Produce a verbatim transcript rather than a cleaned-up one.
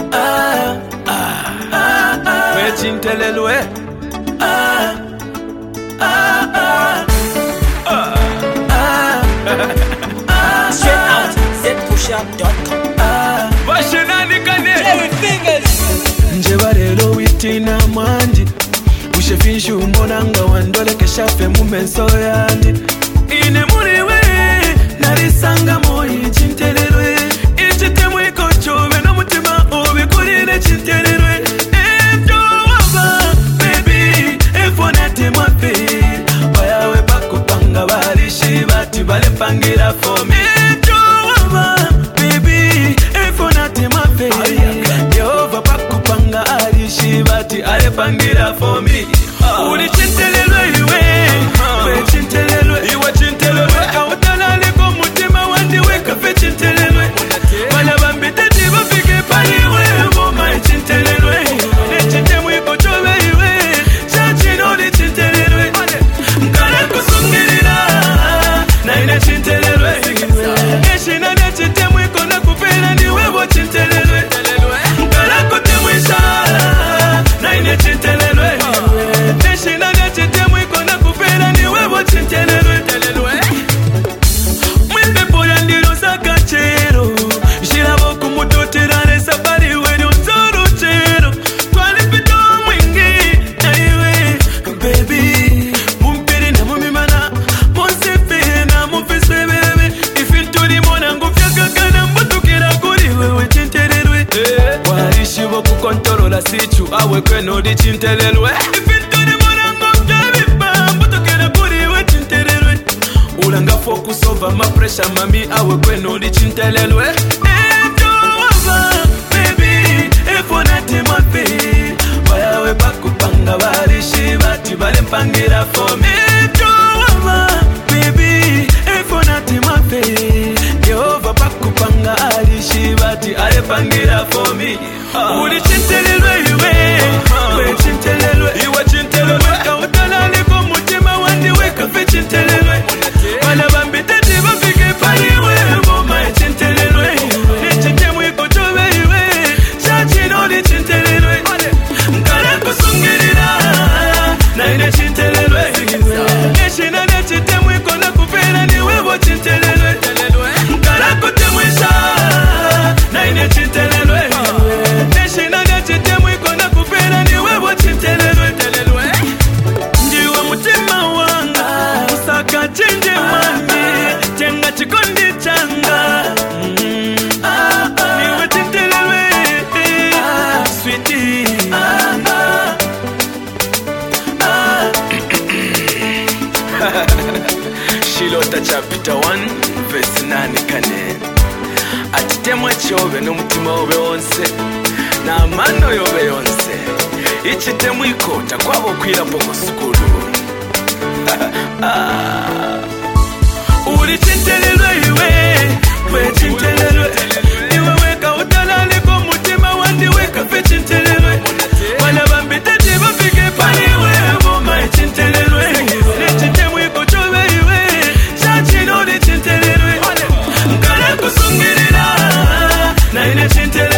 ah, ah, ah, ah. Wechintelelwe ah, ah, ah, ah, ah. Straight out z pushup dot com. Bashenanikane Jerry Fingers. nje barero witina mwanji ushefinshu umonanga wandolekesha fe mu menso yandi ine muriwe narisanga moyi chintelelwe ichitemu ikochobe n'umutima ubikurire chintelelwe ebyo waba baby efonate mwape bayawe bakupanga barishi bati balepangira for me ebyo waba baby efonate mwape Yehova bakupanga arishi bati alepangira for me uli chintelelwe iwe we chintelelwe iwe chintelelwe kautala liko mutima wandi weka fe chintelelwe bana bambite tibafike paliwe boma chintelelwe nechitemu ikochobe iwe chachino li chintelelwe nkala kusungirira na ine chintelelwe eshina nechitemu ikona kupela niwe bo chintelelwe nkala kutemwisha na ine chintelelwe eshina nechitemu ikona kupela niwe bo chintelelwe mwembe poya ndilo sakachero shirabo kumutoterane safari wenyo nzoro chero twalipito mwingi na iwe baby mumpiri na mumimana monsefe na mufiswe bebe ifinturi mona ngufyakakana mbutukira kuri wewe chintelelwe warishibo kukontorola sichu awe kweno li chintelelwe ifinturi mona ngufyabimba mbutukira kuri wewe chintelelwe ulanga focus over my pressure mami awe kweno li chintelelwe ebyo waba baby efonate mape bayawe bakupanga barishi bati balempangira for me ebyo waba baby efonate mape Yehova bakupanga arishi bati alepangira for me uli chintelelwe iwe we chintelelwe iwe chintelelwe kautala liko mutima wandi weka fe chintelelwe bana bambite tibafike paliwe boma chintelelwe nechitemu ikochobe iwe chachino li chintelelwe nkala kusungirira na ine chintelelwe eshina nechitemu ikona kupela niwe bo chintelelwe nkala kutemwisha na ine chintelelwe eshina nechitemu ikona kupela niwe bo chintelelwe ndiwe mutima wanga usaka chinje mami chenga chikondi changa mm. niwe chintelelwe sweetie Shilota chapter one verse nine kane atitemwa chobe n'umutima wobe wonse na mano yobe yonse ichitemu ikota kwabo kwira poko sukulu uli chintelelwe iwe we chintelelwe iwe weka utala liko mutima wandi weka fe chintelelwe bana bambite tibafike paliwe boma chintelelwe nechitemu ikochobe iwe chachino li chintelelwe nkala kusungirira na ine chintelelwe